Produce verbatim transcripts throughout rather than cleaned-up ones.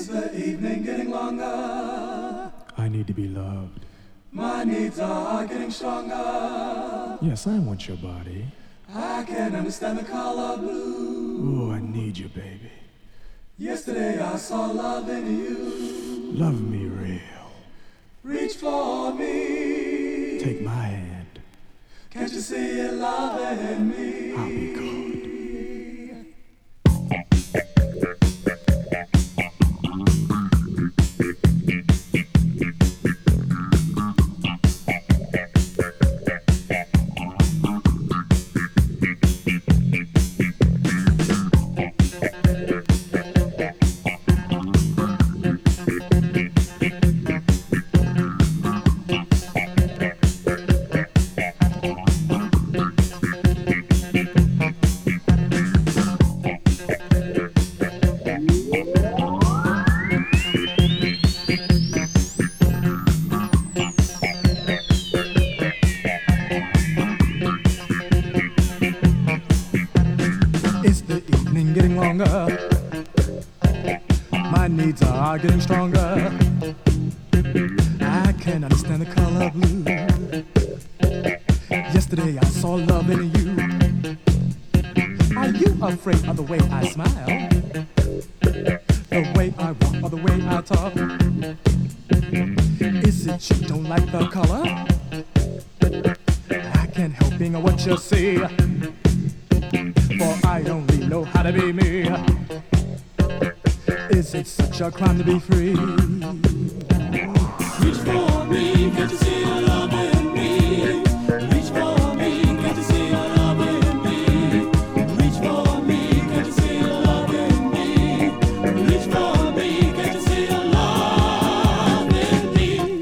Is the evening getting longer? I need to be loved. My needs are getting stronger. Yes, I want your body. I can understand the color blue. Oh, I need you, baby. Yesterday I saw love in you. Love me real. Reach for me. Take my hand. Can't you see it loving me? I'll be good. My needs are getting stronger. I can understand the color blue. Yesterday I saw love in you. Are you afraid of the way I smile? The way I walk or the way I talk? Is it you don't like the color? I can't help being what you see, for I only know how to be me. Is it such a crime to be free? Reach for me, can't you see your love in me? Reach for me, can't you see your love in me? Reach for me, can't you see your love in me? Reach for me, can't you see your love in me?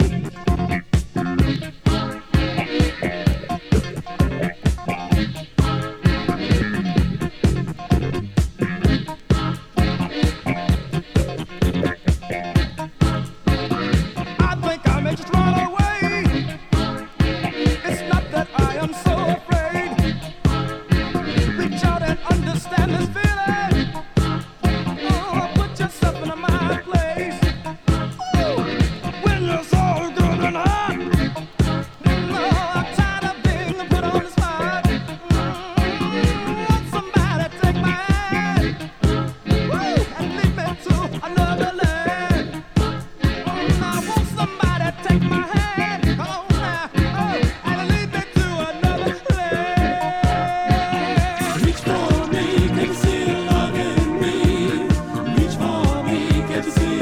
Get to see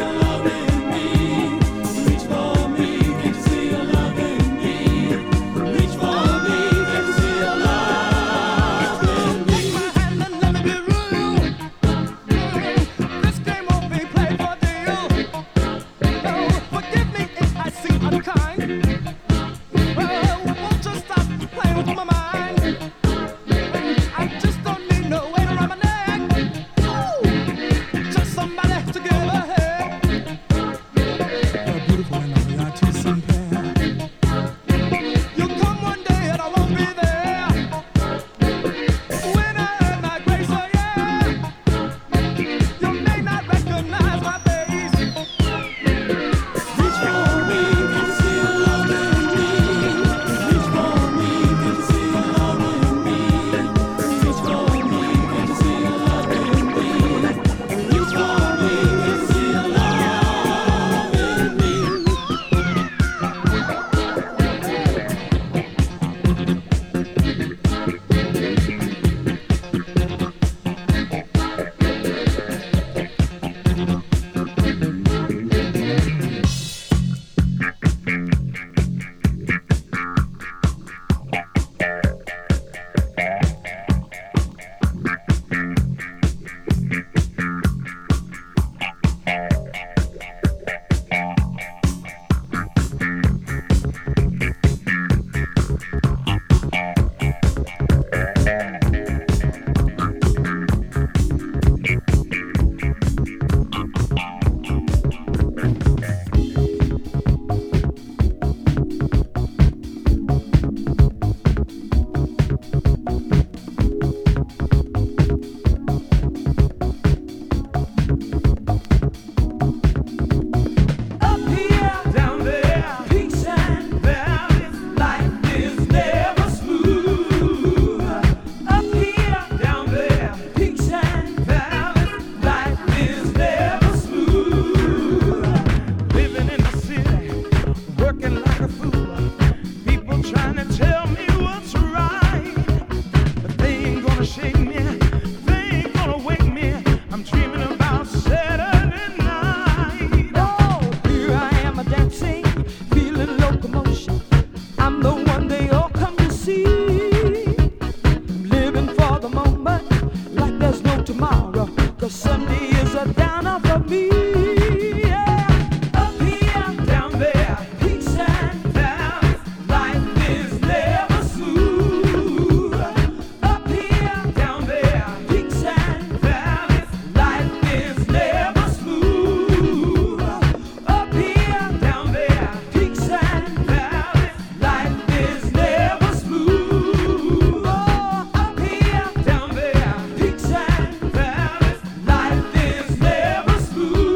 of me. Yeah. Up here, down there, peaks and valleys, life is never smooth. Up here, down there, peaks and valleys, life is never smooth. Up here, down there, peaks and valleys, life is never smooth. Oh, up here, down there, peaks and valleys, life is never smooth.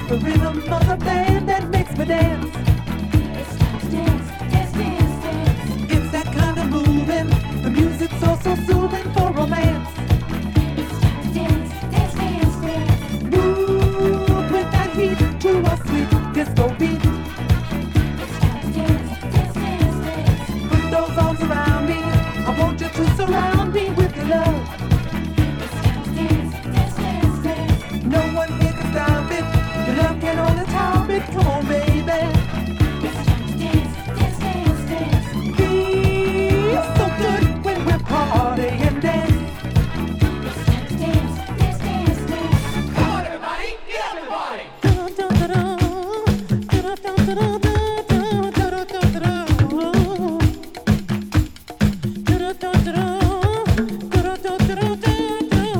the rhythm of the band that makes me dance. It's time to dance, dance, dance, dance. It's that kind of moving. The music's so, so soothing for romance. It's time to dance, dance, dance, dance. Move with that heat to a sweet disco beat. It's time to dance, dance, dance, dance. Put those arms around me. I want you to surround me with your love. It's time to dance, dance, dance, dance. No one here can stop it. Your love can only top it. Come on, baby. It's time to dance, dance, dance, dance. Feels so good when we're partying, dance. It's time to dance, dance, dance, dance. Come on, everybody, get up and party.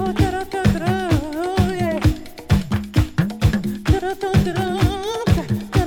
Yeah.